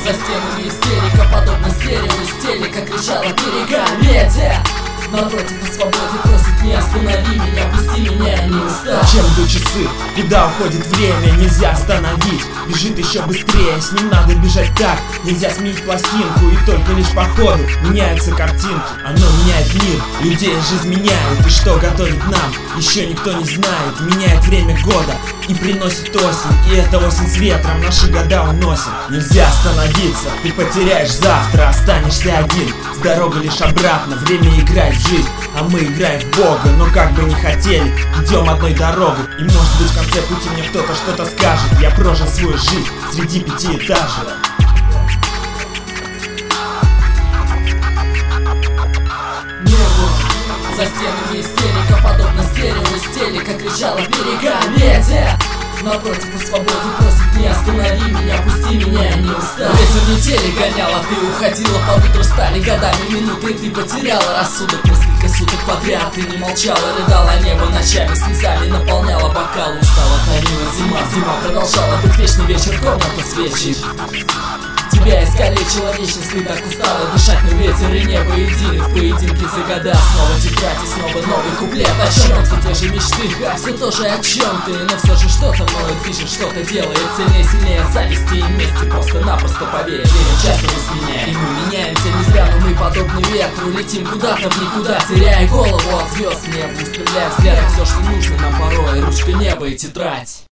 За стенами истерика, подобно стерео истерика, кричала берега медиа. Напротив, на свободе просит: не останови меня, пусти меня, я не устал. Чем идут часы, куда уходит время, нельзя остановить. Бежит еще быстрее, с ним надо бежать так. Нельзя сменить пластинку, и только лишь по ходу меняются картинки. Оно меняет мир, людей жизнь меняет. И что готовит нам, еще никто не знает. Меняет время года и приносит осень. И эта осень с ветром наши года уносит. Нельзя остановиться, ты потеряешь завтра, останешься один. С дорогой лишь обратно, время играет в жизнь, а мы играем в Бога. Но как бы не хотели, идем одной дорогой. И может быть в конце пути мне кто-то что-то скажет. Я прожил свою жизнь среди пятиэтажек. За стенами истерика, подобно стерео истерика, кричала берега медиа. Напротив, на свободе просит: не останови меня, пусти меня, я не устал. Ветер метели гонял, а ты уходила, под утро стали годами минуты, и ты потеряла рассудок. Несколько суток подряд ты не молчала, рыдала небо ночами, слезами наполняла бокал. Устала, томила зима продолжала быть вечный вечер, комната свечи. Тебя искалечила вечность, ты так устала дышать, но ветер и небо едины в поединке за года. Снова тетрадь и снова новый куплет. О чем все те же мечты, а все тоже о чем ты. Но все же что-то мною движет, что-то делает сильнее зависти и мести. Просто-напросто поверь, время часто нас меняет, и мы меняемся не зря, но мы подобны ветру, летим куда-то в никуда, теряя голову от звезд. Небо устремляя взгляд, все, что нужно нам порой, ручка, небо и тетрадь.